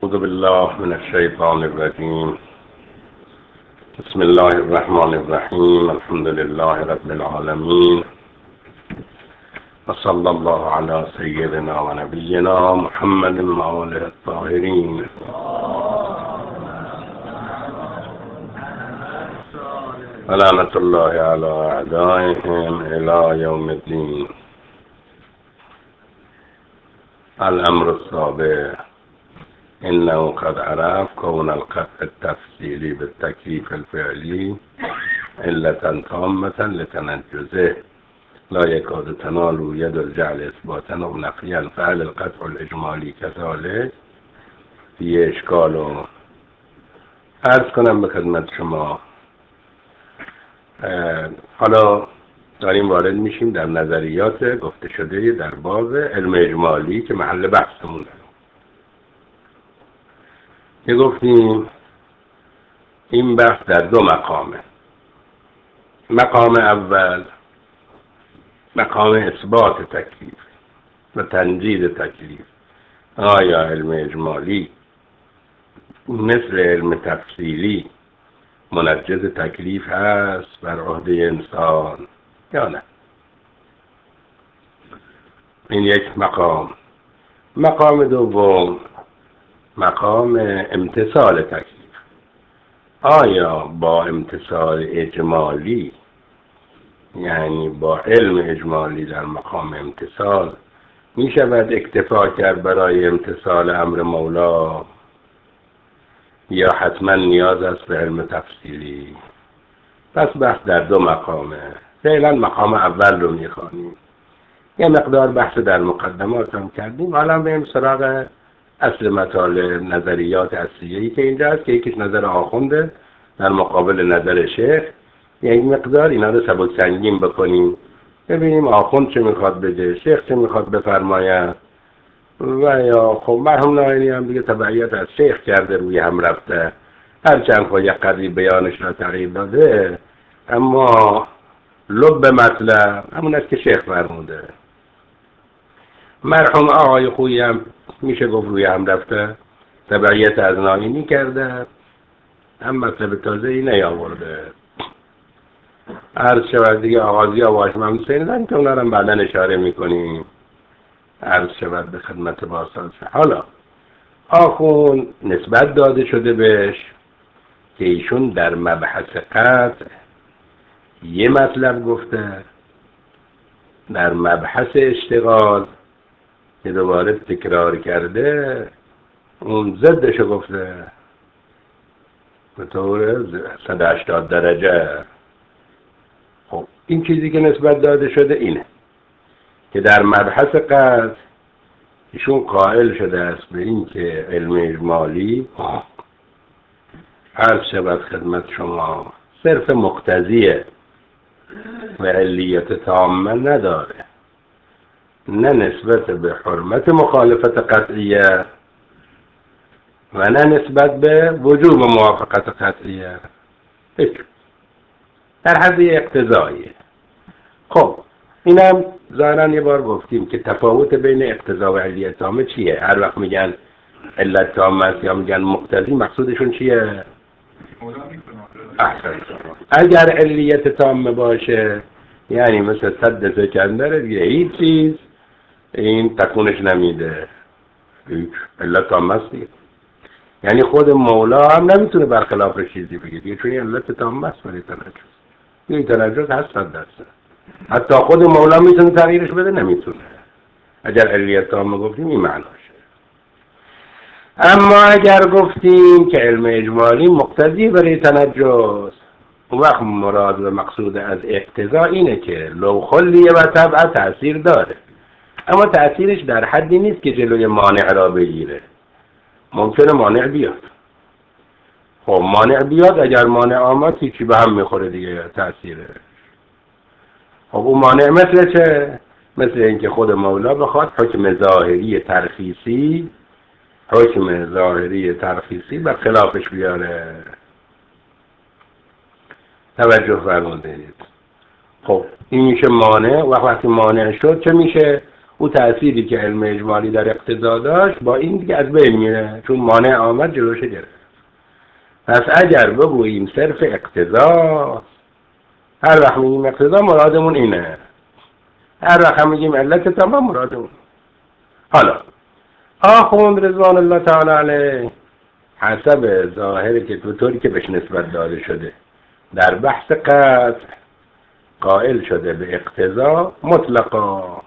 أعوذ بالله من الشيطان الرجيم. بسم الله الرحمن الرحيم. الحمد لله رب العالمين، وصلى الله على سيدنا ونبينا محمد وآله الطاهرين. ولعنة الله على أعدائهم إلى يوم الدين. الأمر السابع: إنه قد عرف كون القطع التفصيلي بالتكليف الفعلي علة تامة لتنجزه، لا يكاد تنال يد الجعل إثباتا أو نفيا، فهل القطع الإجمالي كذلك؟ في إشكال. عرض کنم به خدمت شما، حالا داریم وارد میشیم در نظریات گفته شده در باب علم اجمالی که محل بحثمونه. که گفتیم این بحث در دو مقامه. مقام اول مقام اثبات تکلیف و تنجید تکلیف. آیا علم اجمالی مثل علم تفصیلی منجز تکلیف هست بر عهده انسان یا نه؟ این یک مقام. مقام دوم مقام امتثال تکلیف. آیا با امتثال اجمالی، یعنی با علم اجمالی در مقام امتثال، می شود اکتفا کرد برای امتثال امر مولا، یا حتما نیاز است به علم تفصیلی؟ پس بحث در دو مقامه. فعلا مقام اول رو می خوانیم. یه مقدار بحث در مقدمات هم کردیم. حالا بریم سراغ اصل مطالب، نظریات اصلیه‌ای که اینجا هست، که یکیش نظر آخونده در مقابل نظر شیخ. یک مقدار اینا رو سبک سنگین بکنیم، ببینیم آخوند چه میخواد بگه، شیخ چه میخواد بفرماید، و یا خب مرحوم ناینی هم دیگه تبعیت از شیخ کرده، روی هم رفته، هرچند خود یک قدری بیانش را تغییر داده، اما لب مطلب همون است که شیخ فرموده. مرحوم آقای خویی هم میشه گفت روی هم رفته، تبعیت از ناینی کرده، هم مطلب تازه‌ای نیاورده. عرض شود دیگه آغازی آواش من سیدن که اونا رو بعدا اشاره میکنیم. عرض شود به خدمت باسان. حالا آخون نسبت داده شده بهش که ایشون در مبحث قطع یه مطلب گفته، در مبحث اشتغال که دوباره تکرار کرده اون ضدشو گفته به طور 180 درجه. خب این چیزی که نسبت داده شده اینه که در مبحث قطع ایشون قائل شده است به این که علم اجمالی عرض شود خدمت شما صرف مقتضیه و علیت تامه نداره، نه نسبت به حرمت مخالفت قطعیه و نه نسبت به وجوب موافقت قطعیه، در حد اقتضاییه. خب اینم ظاهرا یه بار گفتیم که تفاوت بین اقتضا و علیت تامه چیه. هر وقت میگن علت تامه است یا میگن مقتضی، مقصودشون چیه؟ احسن. اگر علیت تامه باشه یعنی مثل صد سکندر دیگه، هیچ چیز این تکونش نمیده، علت تامه است دیگه. یعنی خود مولا هم نمیتونه برخلاف چیزی بگه دیگه، چون علت تامه است برای تنجز. این تنجز هست 100%. حتی خود مولا میتونه تغییرش بده؟ نمیتونه. اگر علیت تامه گفتیم این معناشه. اما اگر گفتیم که علم اجمالی مقتضی برای تنجز، وقت مراد و مقصود از اقتضا اینه که لو خلیه و طبع تأثیر داره، اما تأثیرش در حدی نیست که جلوی مانع را بگیره. ممکنه مانع بیاد. خب مانع بیاد، اگر مانع آمد هیچی به هم میخوره دیگه تأثیره. خب اون مانع مثل چه؟ مثل اینکه خود مولا بخواد حکم ظاهری ترخیصی بر خلافش بیاره. توجه فرمودید. خب این میشه مانع. وقتی مانع شد چه میشه؟ او تأثیری که علم اجمالی در اقتضا داشت با این دیگه از بین میره، چون مانع آمد جلوش گرفت. پس اگر بگوییم صرف اقتضا، هر وقت میگیم اقتضا مرادمون اینه، هر وقت میگیم علت تمام مرادمون. حالا آخوند رضوان الله تعالی علیه حسب ظاهری که طوری که بهش نسبت داده شده در بحث قطع قائل شده به اقتضا مطلقا.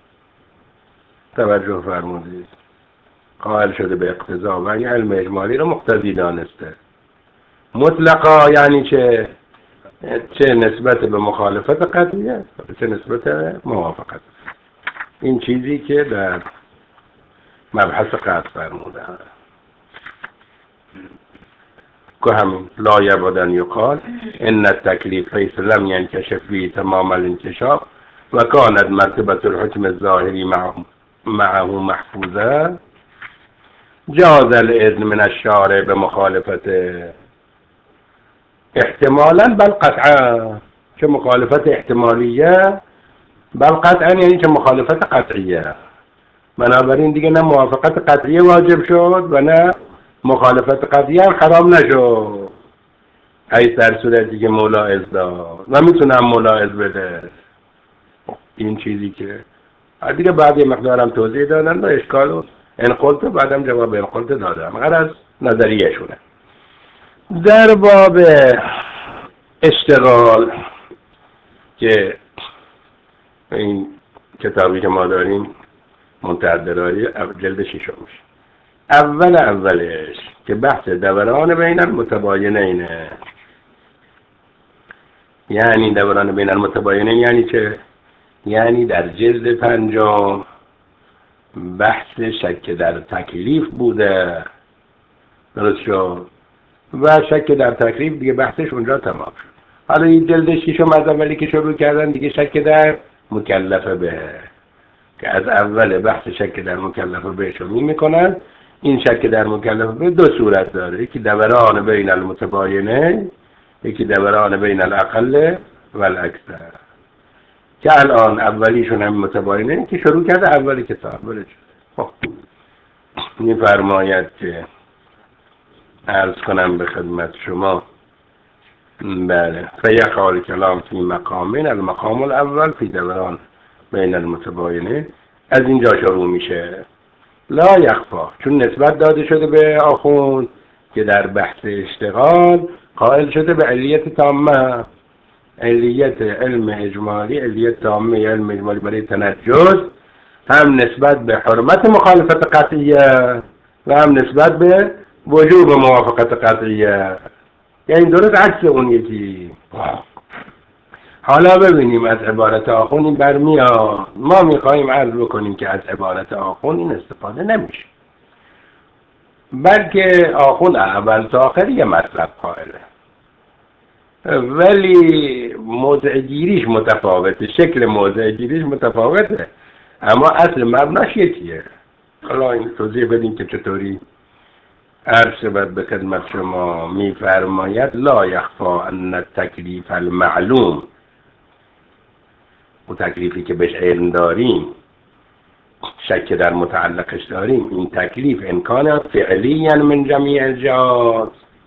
توجه فرمودید، قائل شده به اقتضا و این علم اجمالی رو مقتضی دانسته. مطلقا یعنی چه نسبت به مخالفت قطعیه چه نسبت به موافقت. این چیزی که در مبحث قطع فرموده که همین لا یبدن یقال ان التکلیف حیث لم ینکشف فیه تمام الانکشاف و کانت مرتبة الحکم الظاهری معه محفوظه جاز الاذن من الشارع به مخالفت احتمالا بل قطعا، چه مخالفت احتمالیه بل قطعا یعنی چه مخالفت قطعیه. بنابراین دیگه نه موافقت قطعیه واجب شد و نه مخالفت قطعیه حرام نشد، ای در صورتی که ملاحظ داد و میتونم ملاحظ بده. این چیزی که دیگه بعد یه مقدارم توضیح دادن و اشکال انقلت بعدم جواب انقلت دادم غرض نظریه شونه. در باب اشتغال که این کتابی که ما داریم منتهی درایی جلد 6 میشه، اولش که بحث دوران بین المتباینینه. یعنی دوران بین المتباینین یعنی چه؟ یعنی در جلد 5 بحث شک در تکلیف بوده، درست شد؟ و شک در تکلیف دیگه بحثش اونجا تمام شد. حالا این جلد 6 از اولی که شروع کردن دیگه شک در مکلفه به، که از اول بحث شک در مکلفه به شروع میکنن. این شک در مکلفه به دو صورت داره، یکی دوران بین المتباینه، یکی دوران بین الاقل و الاکثر، که الان اولیشون هم متباینه که شروع کرده اولی کتاب. خب میفرماید که عرض کنم به خدمت شما بله فیقع الکلام فی مقامین، المقام الاول فی دوران بین المتباینه. از اینجا شروع میشه. لا یخفا، چون نسبت داده شده به آخوند که در بحث اشتغال قائل شده به علیت تامه، علیت علم اجمالی، علیت تامه علم اجمالی برای تنجز، هم نسبت به حرمت مخالفت قطعیه و هم نسبت به وجوب موافقت قطعیه. یعنی درست عکس اون یکی. حالا ببینیم از عبارت آخوند این برمیاد. ما میخواییم عرض بکنیم که از عبارت آخوند این استفاده نمیشه، بلکه آخوند اول تا آخر یه مطلب قائله، ولی موضع گیریش متفاوته، شکل موضع گیریش متفاوته، اما اصل مبناش یکیه. حالا این توضیح بدیم که چطوری. عرض شود به خدمت شما میفرماید لا یخفا ان التکلیف المعلوم، و تکلیفی که بهش علم داریم، شک در متعلقش داریم، این تکلیف امکان فعلی من جمیع الجهات.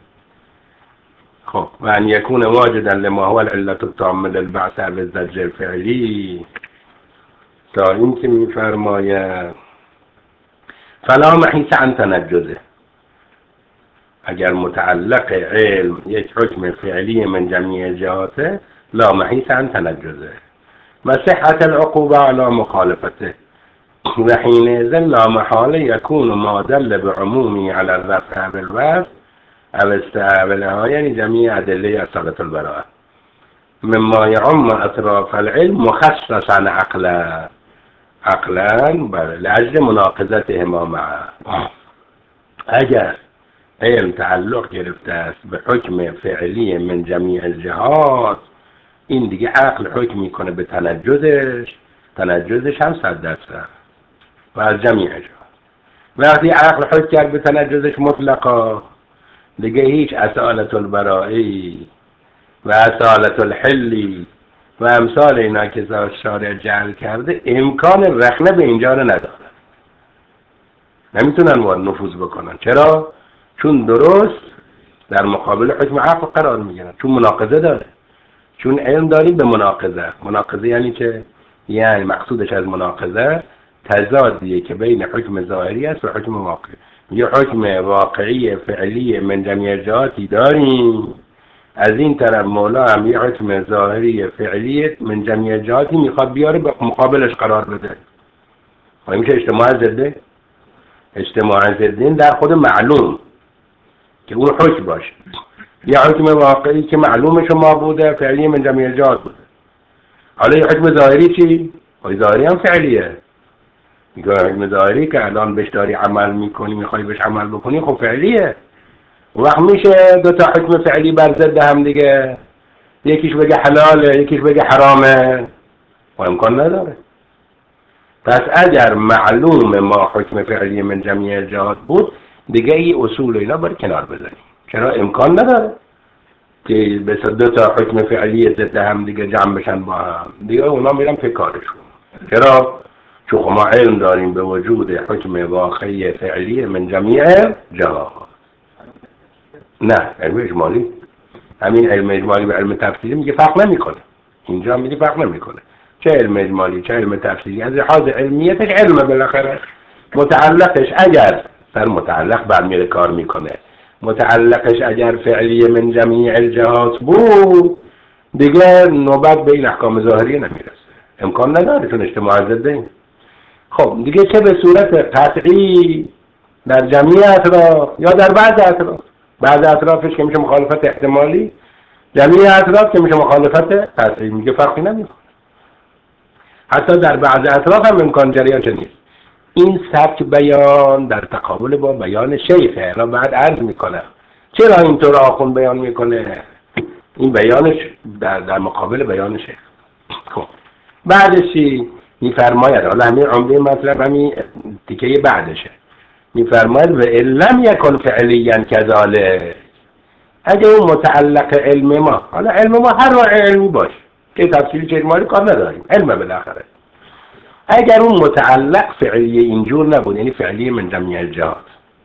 خب و ان یکون واجدا لما هو العلت التامه للبعث و الزجر الفعلی، تا این که میفرماید فلا محیص عن تنجزه، اگر متعلق علم یک حکم فعلی من جمیع الجهات لا محیص عن تنجزه و صحت العقوبه على مخالفته، و حینئذ لا محاله یکون ما دل بعمومی على الرفع بالوصف او استعمالها، یعنی جمیع ادله اصالت البراءه مما یعم اطراف العلم مخصصا عقلا بله لاجل مناقضتهما معه. اگر علم تعلق گرفته است به حکم فعلی من جمیع الجهات، این دیگه عقل حکم میکنه به تنجزش هم 100% و از جمیع جهات. وقتی عقل حکم کرد به تنجزش مطلقا، دیگه هیچ اصالت البرایی و اصالت الحلی و امثال اینا که شارع جعل کرده امکان رخنه به اینجا رو نداره، نمیتونن وارد نفوذ بکنن. چرا؟ چون درست در مقابل حکم عقل قرار میگیرن، چون مناقضه داره، چون علم داریم به مناقضه. مناقضه یعنی که یعنی مقصودش از مناقضه تضادیه که بین حکم ظاهری است و حکم واقعی. یه حکم واقعی فعلی من جمعی جهاتی داریم، از این طرف مولا هم یه حکم ظاهری فعلی من جمعی جهاتی میخواد بیاره به مقابلش قرار بده. و میشه اجتماع ضده. اجتماع ضدین در خود معلوم که اون حکم باشه، یه حکم واقعی که معلوم شما بوده فعلی من جمعی جهات بوده. حالا یه حکم ظاهری چی؟ ظاهری هم فعلیه. میگه حکم ظاهری که الان بهش داری عمل میکنی، میخوای بهش عمل بکنی، خب فعلیه. وقت میشه دو تا حکم فعلی بر ضد هم دیگه، یکیش بگه حلاله یکیش بگه حرامه، و امکان نداره. پس اگر معلوم ما حکم فعلی من جمعی جهات بود دیگه این اصول اینا باید کنار بذاریم. چرا؟ امکان نداره که به دو تا حکم فعلی ضد هم دیگه جمع بشن با هم دیگه، اونا میرن پی کارشون. چرا؟ چون ما علم داریم به وجود حکم واقعی فعلی من جمعی جهات. نه، علم اجمالی، همین علم اجمالی و علم تفصیلی میگه فرق نمیکنه. اینجا میگه فرق نمیکنه، چه علم اجمالی چه علم تفصیلی از لحاظ علمیتش علم بالاخره. متعلقش اگر سر متعلق برمیره کار میکنه، متعلقش اگر فعلی من جمعی الجهات بود دیگه نوبت به این احکام ظاهری نمیرسه، امکان نداره چون اجتماع ضده. خب دیگه چه به صورت قطعی در جمعی اطراف یا در بعض اطراف، بعض اطرافش که میشه مخالفت احتمالی، جمعی اطراف که میشه مخالفت قطعی، میگه فرقی نمیکنه. حتی در بعض اطراف هم امکان جریانش نیست. این سبک بیان در تقابل با بیان شیخه. را بعد عرض میکنه چرا اینطور آخوند بیان میکنه، این بیانش در مقابل بیان شیخ. خب بعدشی میفرماید، حالا همین عمده مطلب همین تیکه بعدشه، میفرماید و علم یکن فعلیا کذالک، اگه اون متعلق علم ما، حالا علم ما هر نوع علمی باشه که تفصیلی چه اجمالی کار نداریم، علم بالاخره، اگر اون متعلق فعلی اینجور نبود، یعنی فعلی من جمعی الجهات،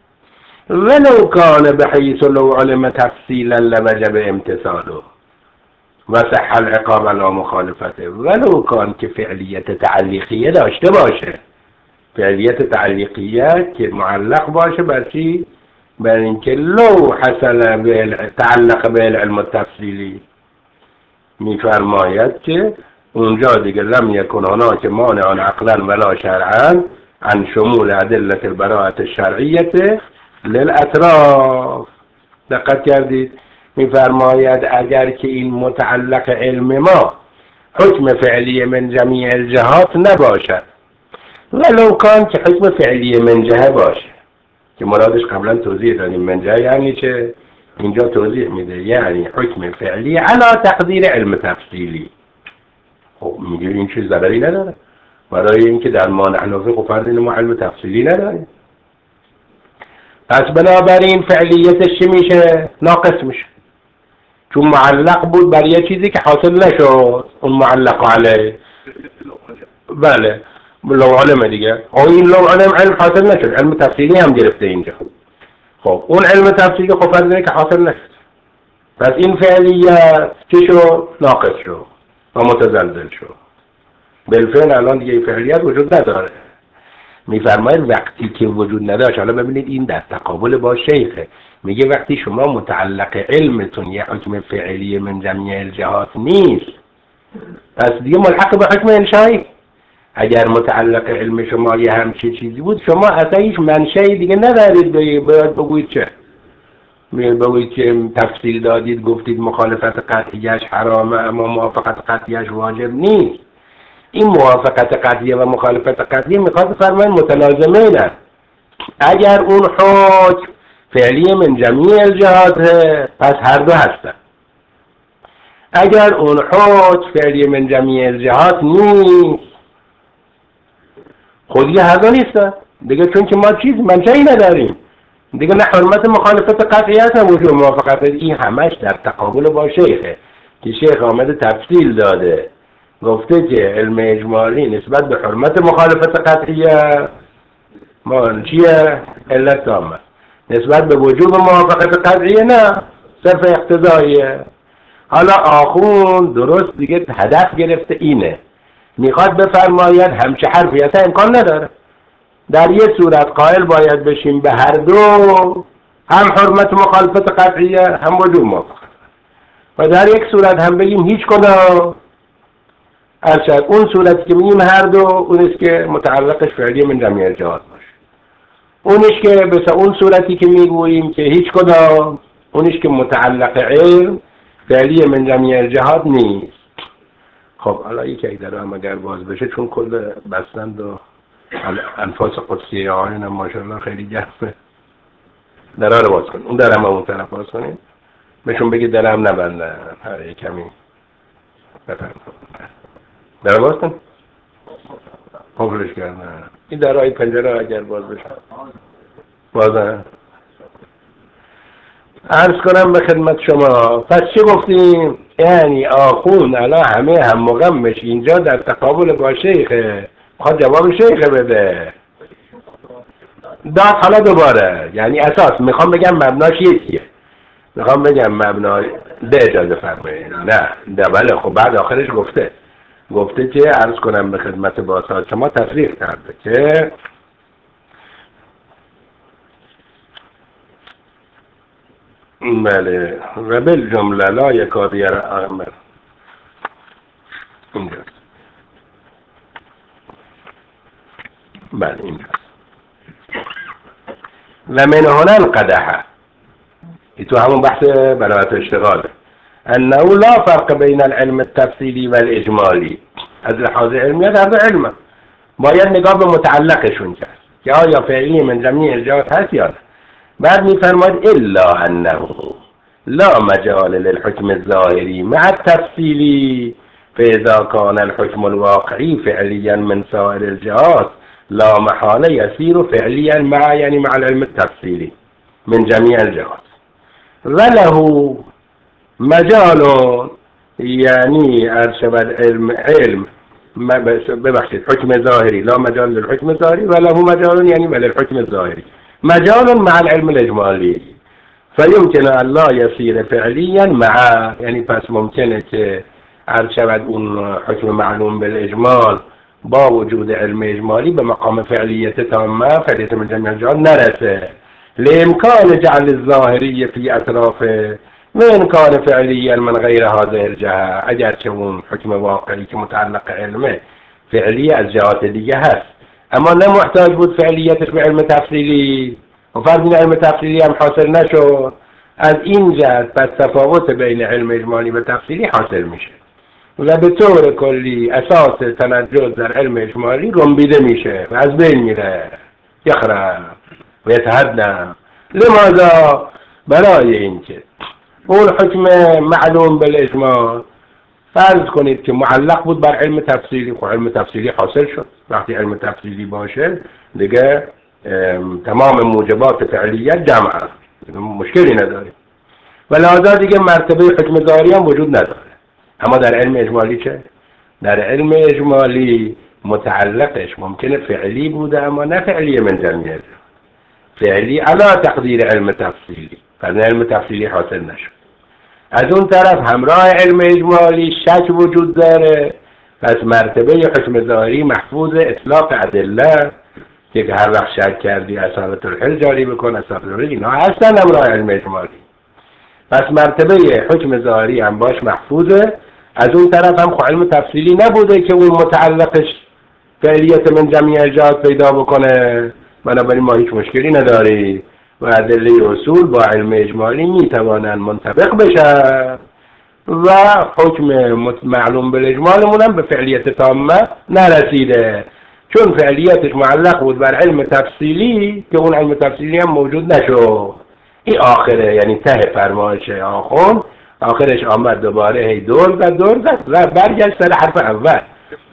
ولو کان بحیث لو علم تفصیلا لوجب امتثاله و صح العقاب لا مخالفته، ولو کان که فعلیت تعلیقیه داشته باشه، فعلیت تعلیقیه که معلق باشه بر چی؟ بر اینکه لو حصل تعلق به العلم التفصیلی، میفرماید که اونجا دیگه لم یکن هناک مانع عقلا ولا شرعا عن شمول ادله البراءة الشرعیه للاطراف. دقت کردید؟ میفرماید اگر که این متعلق علم ما حکم فعلی من جمیع الجهات نباشد، ولو کان که حکم فعلی من جهه باشه، که مرادش قبلا توضیح دادیم من جهه یعنی چه، اینجا توضیح میده یعنی حکم فعلی علا تقدیر علم تفصیلی. خب میگه این چیز ضرری نداره، برای اینکه در ما نحن فقه فرض ما علم تفصیلی نداریم. پس بنابراین فعلیتش چی میشه؟ ناقص میشه، چون معلق بود بر یه چیزی که حاصل نشد، اون معلق علیه. بله لو علم دیگه، این لو علم حاصل نشد، علم تفصیلی هم گرفته اینجا. خب اون علم تفصیلی خب فرض اینه که حاصل نشد، پس این فعلیت چی شد؟ ناقص شد و متزلزل شد. بالفعل الان دیگه فعلیت وجود نداره. میفرماید وقتی که وجود نداشت، حالا ببینید این در تقابل با شیخه، میگه وقتی شما متعلق علمتون یه حکم فعلی من جمعی الجهات نیست، پس دیگه ملحق به حکم انشایی. اگر متعلق علم شما یه همچین چیزی بود، شما اصلا هیچ منشأی دیگه ندارید باید بگویید چه؟ بگویید که تفصیل دادید گفتید مخالفت قطعیش حرامه اما موافقت قطعیش واجب نیست. این موافقت قطعیه و مخالفت قطعیه میخواد فرمان متلازمه نه. اگر اون حکم فعلی من جمیع الجهات پس هر دو هستن، اگر اون حکم فعلی من جمیع الجهات نیست خودی هر دو نیستن دیگه، چون که ما چیز منشأی نداریم دیگه، نه حرمت مخالفت قطعیت هم وجود موافقت. این همش در تقابل با شیخه که شیخ آمده تفصیل داده گفته که علم اجمالی نسبت به حرمت مخالفت قطعیه ما چیه؟ علت تامه. نسبت به وجوب موافقت قطعیه نه، صرف اقتضاییه. حالا آخوند درست دیگه هدف گرفته اینه، میخواد بفرماید همچه حرفی اصلا امکان نداره. در یه صورت قائل باید بشیم به هر دو، هم حرمت مخالفت قطعیه هم وجوب موافقت، و در یک صورت هم بگیم هیچ کدام. ارشد اون صورتی که میگیم هر دو اونیست که متعلقش فعلی من جمعی الجهات باشه، اونیش که بس اون صورتی که میگوییم که هیچ کدام، اونیش که متعلق علم فعلی من جمعی الجهات نیست. خب حالا یک در هم اگر باز بشه، چون کل بستند و انفاس قدسیه آقایون هم ماشاءالله خیلی گرمه، درها رو باز کنیم. اون درم اون طرف باز کنیم، بهشون بگید درم نبندن. هر کمی بفرم در باز کن. قفلش کردن. این درهای پنجره اگر باز بشه بازن. عرض کنم به خدمت شما، پس چه گفتیم؟ یعنی آخون الان همه هم مغمش اینجا در تقابل با شیخه، خواهد جواب شیخه بده داد. حالا دوباره یعنی اساس میخوام بگم مبناش یکیه، میخوام بگم مبنای به اجازه فرمایید. نه بله خب بعد آخرش گفته که عرض کنم به خدمت باسا شما تصریح کرده که بله و بالجمله لا یکاد یرعمر اینجاست. بله اینجاست. و من هنا القدح، تو همون بحث براءت اشتغاله، انه لا فرق بین العلم التفصیلی و الاجمالی. از لحاظ علمیت هر دو علمه، باید نگاه به متعلقشون کرد که آیا فعلی من جمعی الجهات هست یا نه. بعد میفرماید الا انه لا مجال للحكم الظاهری مع التفصیلی، فاذا كان الحكم الواقعي فعليا من سائر الجهات لا محاله يصير فعليا مع يعني مع العلم التفصيلي من جميع الجهات، وله مجال يعني ارشد علم ببخشید حكم ظاهري، لا مجال للحكم الظاهري وله مجال يعني وللحكم الظاهري مجال مع العلم الإجمالي، فيمكن أن لا يصير فعليا مع يعني پس ممکنه که عرض شود اون حکم معلوم بالاجمال با وجود علم اجمالی به مقام فعلیت تامه، فعلیت من جميع الجهات نرسه، لامکان جعل الظاهری فی اطرافه من کان فعلیا من غیر هذه الجهه، اگرچه اون حکم واقعی که متعلق علمه فعلی از جهات دیگه هست، اما نه محتاج بود فعلیتش به علم تفصیلی، و فرض این علم تفصیلی هم حاصل نشد. از این جهت پس تفاوت بین علم اجمالی و تفصیلی حاصل میشه و به طور کلی اساس تنجز در علم اجمالی رنبیده میشه و از بین میره، یخرب و یتهدم. لماذا؟ برای اینکه اون حکم معلوم بالاجمال فرض کنید که معلق بود بر علم تفصیلی، خب علم تفصیلی حاصل شد. وقتی علم تفصیلی باشه دیگه تمام موجبات فعلیت جمع، مشکلی نداره و لذا دیگه مرتبه حکم ظاهری هم وجود نداره. اما در علم اجمالی چه؟ در علم اجمالی متعلقش ممکنه فعلی بوده اما نه فعلی من جمعی، فعلی علی تقدیر علم تفصیلی، پس علم تفصیلی حاصل نشد. از اون طرف همراه علم اجمالی شک وجود داره، پس مرتبه حکم ظاهری محفوظ اطلاق ادله که هر وقت شک کردی اصالت الحل جاری بکن، اصالت الحل اینا هستن همراه علم اجمالی، پس مرتبه حکم ظاهری هم باش محفوظه. از اون طرف هم علم تفصیلی نبوده که اون متعلقش فعلیت من جمعی الجهات پیدا بکنه، بنابراین ما هیچ مشکلی نداری و ادله اصول با علم اجمالی میتوانن منطبق بشن و حکم معلوم بالاجمالمون هم به فعلیت تامه نرسیده، چون فعلیتش معلق بود بر علم تفصیلی که اون علم تفصیلی هم موجود نشد. این آخره، یعنی ته فرمایش آخون آخرش آمد دوباره هی دور زد و برگشت سر حرف اول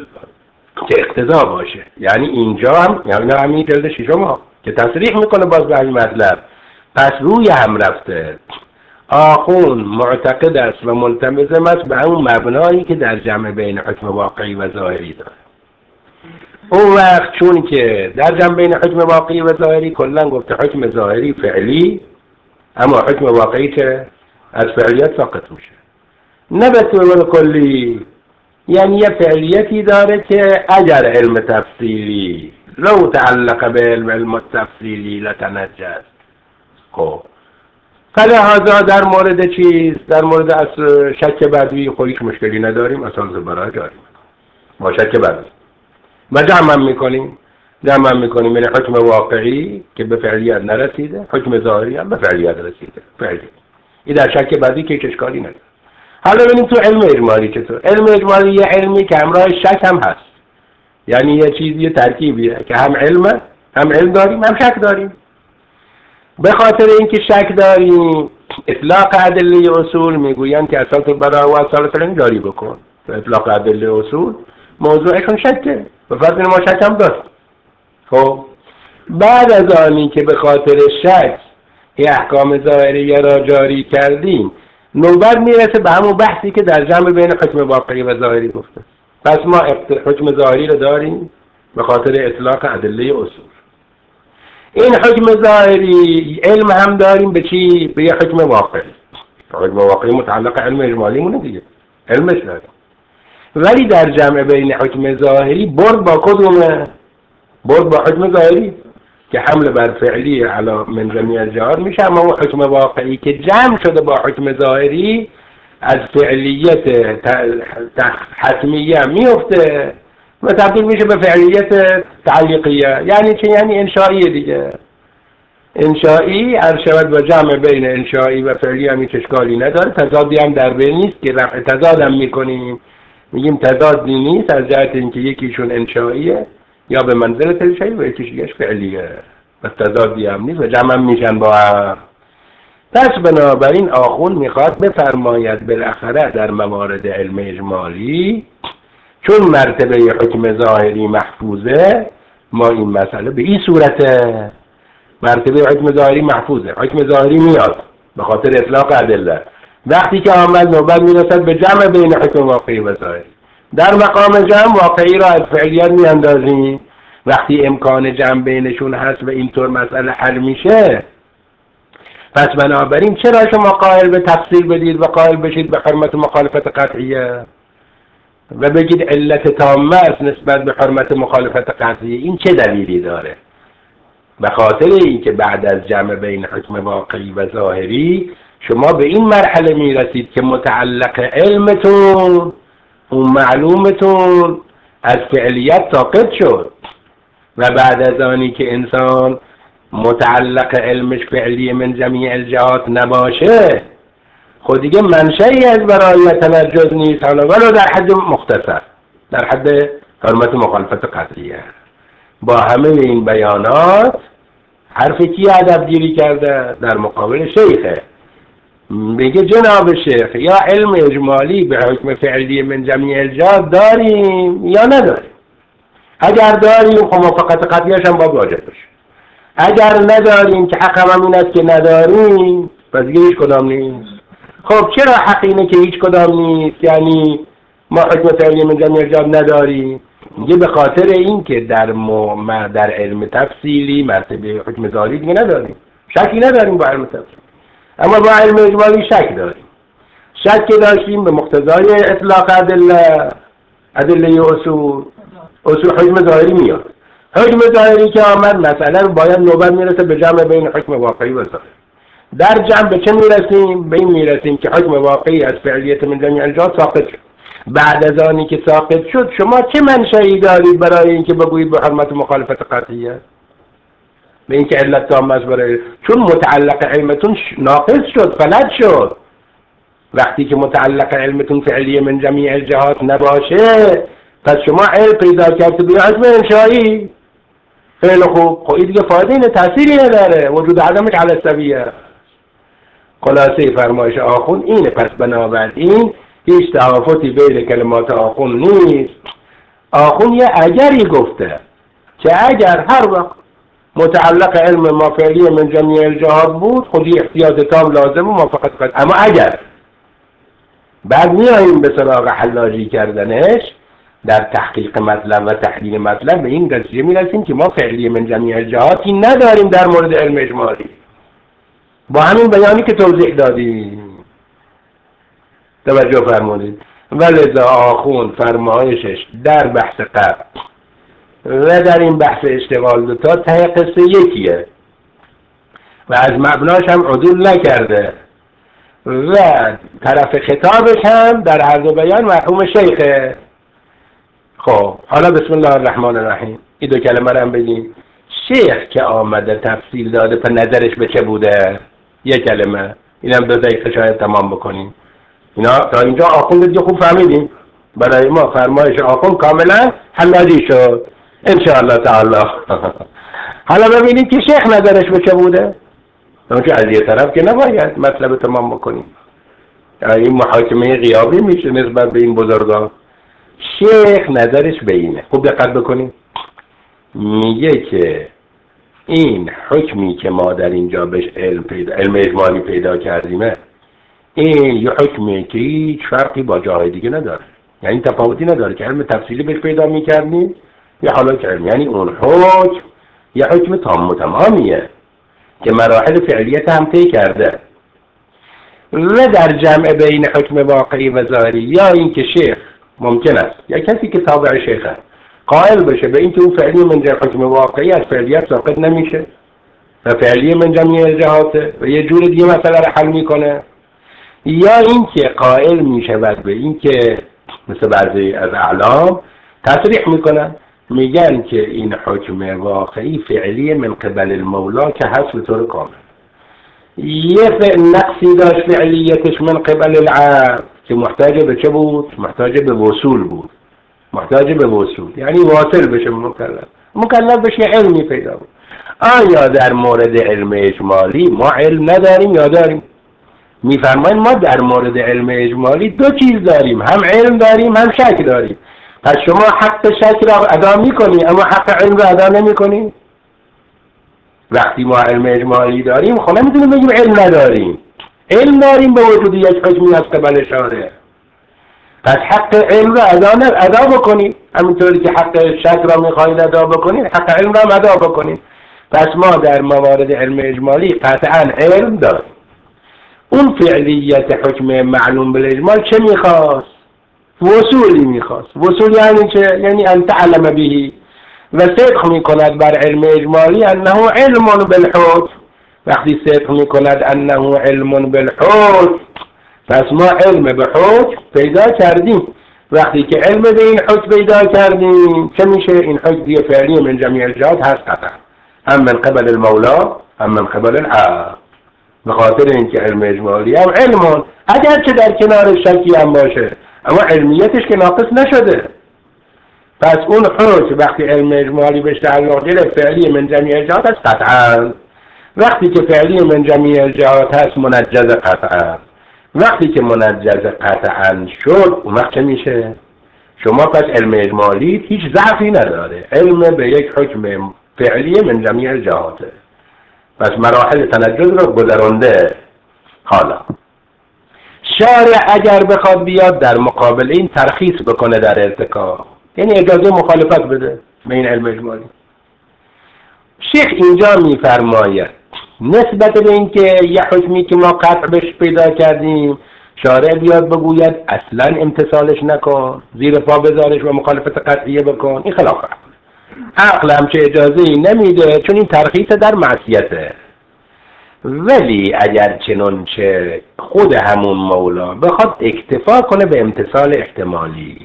که اقتضا باشه. یعنی اینجا هم یعنی همین جلد ششم که تصریح میکنه باز به این مطلب، پس روی هم رفته آخون معتقد است و ملتزم است به اون مبنایی که در جمع بین حکم واقعی و ظاهری داره. اون وقت چون که در جمع بین حکم واقعی و ظاهری کلا گفته حکم ظاهری فعلی، اما حکم واقعی که از فعلیت ساقط میشه. نه به طور کلی، یعنی یه فعلیتی داره که اگر علم تفصیلی لو تعلق به علم التفصیلی لتنجس. خب فلهذا در مورد چیز، در مورد از شک بدوی خب هیچ مشکلی نداریم، اساس برای داریم با شک بدوی و جمع میکنیم یعنی حکم واقعی که به فعلیت نرسیده، حکم ظاهری هم به فعلیت رسیده. فعلی این در شک بدوی که هیچ اشکالی نداره. حالا ببینیم تو علم اجمالی چطور. علم اجمالی یه علمی که همراه شک هم هست، یعنی یه چیزی، یه ترکیبیه که هم علم داریم هم شک داریم. به خاطر اینکه شک داریم اطلاق ادله اصول میگویند که اساس برای و اساس فلانی جاری بکن. اطلاق ادله اصول موضوعشون شکه، به فرض ما شک هم داریم. خب بعد از آنی که به خاطر شک احکام ظاهریه را جاری کردیم، نوبت میرسه به همون بحثی که در جمع بین حکم واقعی و ظاهری گفته. پس ما حکم ظاهری رو داریم به خاطر اطلاق ادله اصول. این حکم ظاهری علم هم داریم به چی؟ به یه حکم واقعی. حکم واقعی متعلق علم اجمالی مونه دیگه، علمش داریم. ولی در جمع بین حکم ظاهری برد با کدومه؟ برد با حکم ظاهری که حمل بر فعلی علی من جمیع الجهات میشه، اما اون حکم واقعی که جمع شده با حکم ظاهری از فعلیت حتمیه میفته و تبدیل میشه به فعلیت تعلیقیه. یعنی چه؟ یعنی انشائیه دیگه. انشائی ارشد و جمع بین انشائی و فعلی هم هیچ اشکالی نداره، تضادی هم در بین نیست که رفع تضاد هم میکنیم، میگیم تضادی نیست از جهت اینکه یکیشون انشائیه یا به منزلت انشائی و یکیش دیگهش فعلیه، پس تضادی هم نیست و جمع هم میشن با هم. پس بنابراین آخون میخواد بفرماید بالاخره در موارد علم اجمالی چون مرتبه حکم ظاهری محفوظه، ما این مسئله به این صورته. مرتبه حکم ظاهری محفوظه، حکم ظاهری میاد به خاطر اطلاق ادله. وقتی که آمد نوبت میرسد به جمع بین حکم واقعی و ظاهری، در مقام جمع واقعی را از فعلیت میاندازیم. وقتی امکان جمع بینشون هست و اینطور مسئله حل میشه، پس بنابراین چرا شما قائل به تفصیل بدید و قائل بشید به حرمت مخالفت قطعیه و بگید علت تامه است نسبت به حرمت مخالفت قطعیه؟ این چه دلیلی داره؟ به خاطر اینکه بعد از جمع بین حکم واقعی و ظاهری شما به این مرحله میرسید که متعلق علمتون اون معلومتون از فعلیت ساقط شد و بعد از آنی که انسان متعلق علمش فعلی من جمیع الجهات نباشه، خود دیگه منشأی از برای تنجز نیست، حالا ولو در حد مختصر، در حد حرمت مخالفت قطعیه. با همه این بیانات حرف کی ادبگیری کرده؟ در مقابل شیخه. میگه جناب شیخ یا علم اجمالی به حکم فعلی من جمیع الجهات داریم یا نداریم؟ اگر داریم خب موافقت قطعیش هم باید واجب بشه. اگر نداریم که حق هم این است که نداریم، پس دیگه هیچ کدام نیست. خب چرا حق اینه که هیچ کدام نیست؟ یعنی ما حکم فعلی من جمیع الجهات نداریم. میگه به خاطر این که در علم تفصیلی مرتبه حکم ظاهری دیگه نداریم، شکی نداریم با علم تفصیلی، اما با علم اجمالی شک داریم. شک داشتیم به مقتضای اطلاق ادله اصول حکم ظاهری میاد. حکم ظاهری که آمد مسئله رو باید نوبت میرسه به جمع بین حکم واقعی و ظاهری. در جمع به چه میرسیم؟ به این میرسیم که حکم واقعی از فعلیت من جمیع الجهات ساقط شد. بعد از آنی که ساقط شد شما چه منشأی دارید برای اینکه بگویید به حرمت مخالفت قطعیه؟ به اینکه علت تام است برای چون متعلق علمتون ناقص شد، فلج شد. وقتی که متعلق علمتون فعلی من جمیع الجهات نباشه، پس شما علم پیدا کرد به حکم انشایی. خیلی خوب، خب این دیگه فایده اینه، تأثیری نداره، وجود عدمش علی السویه. خلاصه فرمایش آخوند اینه. پس بنابراین هیچ تفاوتی بین کلمات آخوند نیست. آخوند یه اگری گفته که اگر هر وقت متعلق علم ما فعلی من جمعی الجهات بود، خودی احتیاط تام لازم و موافقت قد. اما اگر بعد میاییم به سراغ حلاجی کردنش در تحقیق مطلب و تحلیل مطلب، به این قضیه میرسیم که ما فعلی من جمعی الجهاتی نداریم در مورد علم اجمالی با همین بیانی که توضیح دادیم. توجه فرمودید. ولذا آخوند فرمایشش در بحث قبل و در این بحث اشتغال دوتا ته قصه یکیه و از مبناش هم عدول نکرده و طرف خطابش هم در هر دو بیان مرحوم شیخه. خب حالا بسم الله الرحمن الرحیم این دو کلمه رو هم بگیم. شیخ که آمده تفصیل داده پر نظرش به چه بوده؟ یک کلمه اینم 2 دقیقه شاید تمام بکنیم. اینا تا اینجا آخوند دیگه خوب فهمیدیم. برای ما فرمایش آخوند کاملا حلاجی شد انشاءالله تعالی. حالا ببینید که شیخ نظرش به چه بوده. چون از یه طرف که نباید مطلب تمام بکنیم، این محاکمه غیابی میشه نسبت به این بزرگان. شیخ نظرش به اینه، خوب دقت بکنیم. میگه که این حکمی که ما در اینجا بهش علم اجمالی پیدا کردیمه، این یه حکمی که هیچ فرقی با جاهای دیگه نداره، یعنی تفاوتی نداره که علم تفصیلی بهش پیدا میکردیم یا حالا که علم، یعنی اون حکم یه حکم تام و تمامیه که مراحل فعلیت هم طی کرده. و در جمع بین حکم واقعی و ظاهری، یا این که شیخ ممکن است یا کسی که تابع شیخه قائل بشه به این که اون فعلی من جمع حکم واقعی از فعلیت ساقط نمیشه و فعلی من جمعی الجهاته و یه جور دیگه مسئله رو حل میکنه، یا این که قائل میشه به این که مثل بعضی از اعلام تصریح میکنن میگن که این حکم واقعی فعلی من قبل المولا که هست به طور کامل، یه نقصی داشت فعلیتش من قبل العبد که محتاج به چه بود؟ محتاج به وصول بود، محتاج به وصول یعنی واصل بشه مکلف بشه علمی پیدا بود. آیا در مورد علم اجمالی ما علم نداریم یا داریم؟ میفرمایند ما در مورد علم اجمالی 2 چیز داریم، هم علم داریم هم شک داریم. پس شما حق شک را ادا میکنی اما حق علم را ادا نمیکنی. وقتی ما علم اجمالی داریم خب نمیتونیم بگیم علم نداریم، علم داریم به وجود یک حکمی از قبل شارع. پس حق علم را ادا بکنید، همینطوری که حق شک را میخواهید ادا بکنید حق علم را ادا بکنید. پس ما در موارد علم اجمالی قطعا علم داریم. اون فعلیت حکم معلوم بالاجمال چه میخواست؟ وصولی میخواست. وصول یعنی چه؟ یعنی ان تعلم بهی و صدق میکند بر علم اجمالی انه علم بالحکم. وقتی صدق میکند انه علم بالحکم پس ما علم به حکم پیدا کردیم. وقتی که علم به این حکم پیدا کردیم چه میشه؟ این حکم دیگه فعلی من جمعی الجهات هست قطعا، هم من قبل المولا هم من قبل العبد. به خاطر اینکه علم اجمالی هم علمون اگرچه در کنار شکی هم باشه اما علمیتش که ناقص نشده. پس اون حکم وقتی علم اجمالی بهش تعلق گرفت فعلی من جمعی الجهات هست قطعا. وقتی که فعلی من جمعی الجهات هست منجز قطعا. وقتی که منجز قطعا شد اون وقت چه میشه؟ شما پس علم اجمالی هیچ ضعفی نداره، علم به یک حکم فعلی من جمعی الجهاته. پس مراحل تنجز رو گذرانده. حالا شارع اگر بخواد بیاد در مقابل این ترخیص بکنه در ارتکاب، یعنی اجازه مخالفت بده به این علم اجمالی، شیخ اینجا میفرماید نسبت به این که یه حکمی که ما قطع بهش پیدا کردیم شارع بیاد بگوید اصلا امتثالش نکن، زیر پا بذارش و مخالفت قطعیه بکن، این خلاف عقل هم چه اجازه ای نمیده چون این ترخیص در معصیته. ولی اگر چنانچه خود همون مولا بخواد اکتفا کنه به امتثال احتمالی،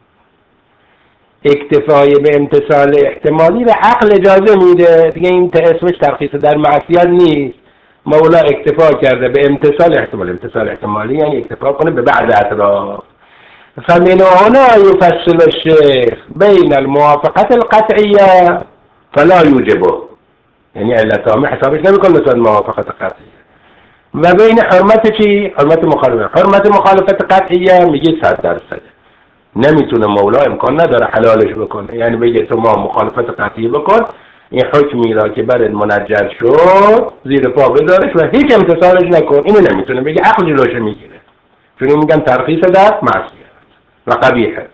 اکتفای به امتثال احتمالی به عقل اجازه میده دیگه، این اسمش ترخیص در معصیت نیست. مولا اکتفا کرده به امتثال احتمالی. امتثال احتمالی یعنی اکتفا کنه به بعض اطراف. فمن هنا يفصل الشيخ بين الموافقة القطعية فلا يوجبه، یعنی علتامه حسابش نمیکنه مثل موافقت قطعیه، و بین حرمت چی؟ حرمت مخالفت. حرمت مخالفت قطعیه میگه 100% نمیتونه مولا، امکان نداره حلالش بکنه، یعنی بگه تو ما مخالفت قطعی بکن این حکمی را که برات منجر شد زیر پا بذارش و هیچ امتثالش نکن. اینو نمیتونه بگه، عقل جلوش میگیره، چون میگن ترخیص در معصیت و قبیحه.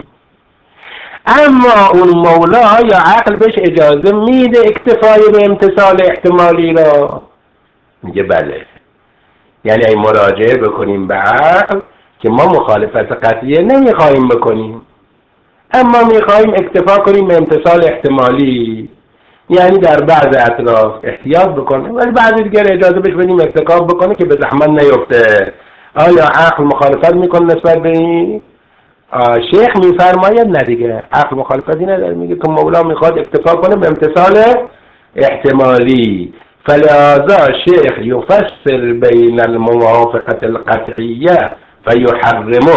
اما اون مولا یا عقل بهش اجازه میده اکتفای به امتثال احتمالی را؟ میگه بله. یعنی این مراجعه بکنیم به عقل که ما مخالفت قطعیه نمیخواهیم بکنیم، اما میخواهیم اکتفا کنیم به امتثال احتمالی، یعنی در بعض اطراف احتیاط بکنه ولی بعضی دیگر اجازه بهش بدیم ارتکاب بکنه که به زحمت نیفته. آیا عقل مخالفت میکنه نسبت به این؟ شیخ میفرماید نه دیگه، عقل مخالفتی نداره، میگه که مولا میخواد اکتفا کنه به امتثال احتمالی. فلهذا شیخ یفسر بین الموافقة القطعیه فیحرمه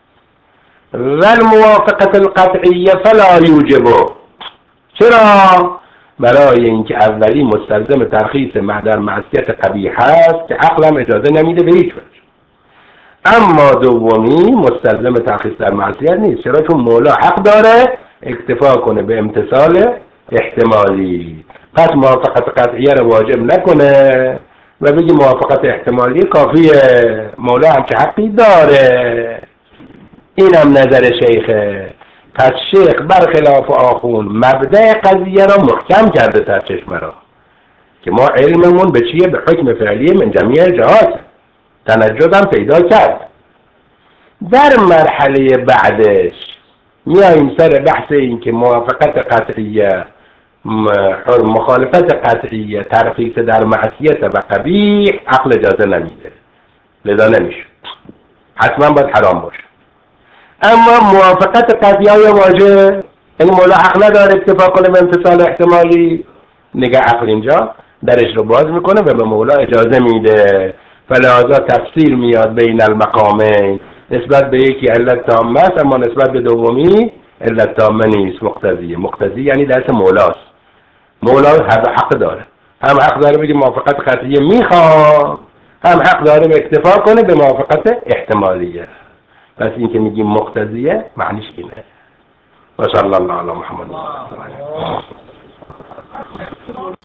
و الموافقة القطعیه فلا یوجبه. چرا؟ برای اینکه اولی مستلزم ترخیص در معصیت قبیح است که عقلم اجازه نمیده به هیچ وجه، اما دومی مستلزم ترخیص در معصیت نیست. چرا؟ چون مولا حق داره اکتفا کنه به امتثال احتمالی، پس موافقت قطعیه رو واجب نکنه و بگی موافقت احتمالی کافیه. مولا هم که حقی داره. اینم نظر شیخه. پس شیخ برخلاف آخون مبدأ قضیه را محکم کرده در چشمه را که ما علممون به چیه؟ به حکم فعلی من جمیع جهات. تنجدم پیدا کرد. در مرحله بعدش میاییم سر بحث این که موافقت قطعیه، مخالفت قطعیه، ترخیص در معصیت و قبیح عقل اجازه نمیده، لذا نمیشه، حتما باید حرام باشه. اما موافقت قطعیه واجب، یعنی مولا حق نداره اکتفا کنه به امتثال احتمالی، نگه عقل اینجا درش رو باز میکنه و به مولا اجازه میده. فلهذا تفسیر میاد بین المقامین، نسبت به یکی علت تامه است اما نسبت به دومی علت تامه نیست، مقتضیه. مقتضی یعنی دست مولاست. مولا حق داره، هم حق داره بگه موافقت قطعیه میخوام، هم حق داره به اکتفا کنه به موافقت احتمالیه. پس این که میگیم مقتضیه معنیش اینه. و صلی الله علی محمد.